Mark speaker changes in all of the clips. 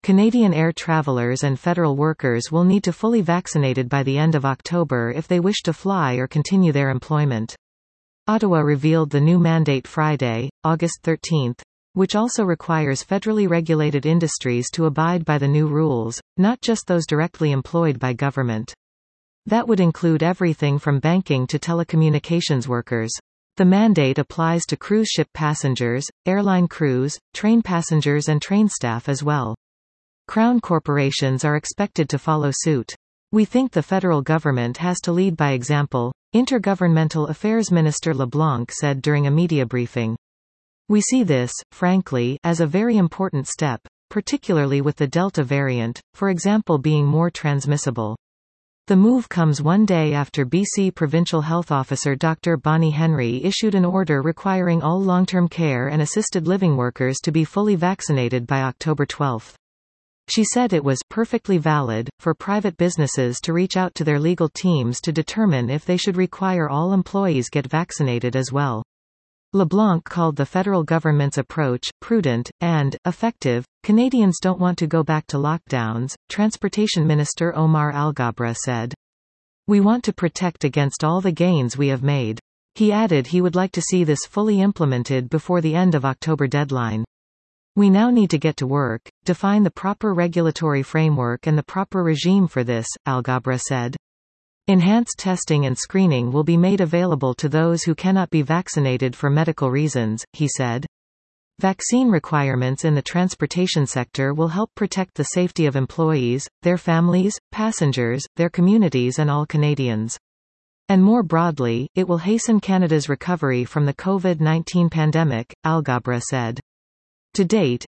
Speaker 1: Canadian air travelers and federal workers will need to fully vaccinated by the end of October if they wish to fly or continue their employment. Ottawa revealed the new mandate Friday, August 13, which also requires federally regulated industries to abide by the new rules, not just those directly employed by government. That would include everything from banking to telecommunications workers. The mandate applies to cruise ship passengers, airline crews, train passengers and train staff as well. Crown corporations are expected to follow suit. We think the federal government has to lead by example, Intergovernmental Affairs Minister LeBlanc said during a media briefing. We see this, frankly, as a very important step, particularly with the Delta variant, for example, being more transmissible. The move comes one day after BC Provincial Health Officer Dr. Bonnie Henry issued an order requiring all long-term care and assisted living workers to be fully vaccinated by October 12. She said it was perfectly valid for private businesses to reach out to their legal teams to determine if they should require all employees get vaccinated as well. LeBlanc called the federal government's approach prudent and effective. Canadians don't want to go back to lockdowns, Transportation Minister Omar Alghabra said. We want to protect against all the gains we have made. He added he would like to see this fully implemented before the end of October deadline. We now need to get to work, define the proper regulatory framework and the proper regime for this, Alghabra said. Enhanced testing and screening will be made available to those who cannot be vaccinated for medical reasons, he said. Vaccine requirements in the transportation sector will help protect the safety of employees, their families, passengers, their communities and all Canadians. And more broadly, it will hasten Canada's recovery from the COVID-19 pandemic, Alghabra said. To date,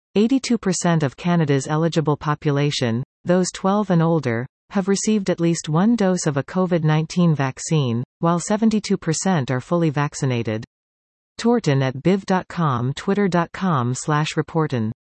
Speaker 1: 82% of Canada's eligible population, those 12 and older, have received at least one dose of a COVID-19 vaccine, while 72% are fully vaccinated. Torton at biv.com, twitter.com/reporton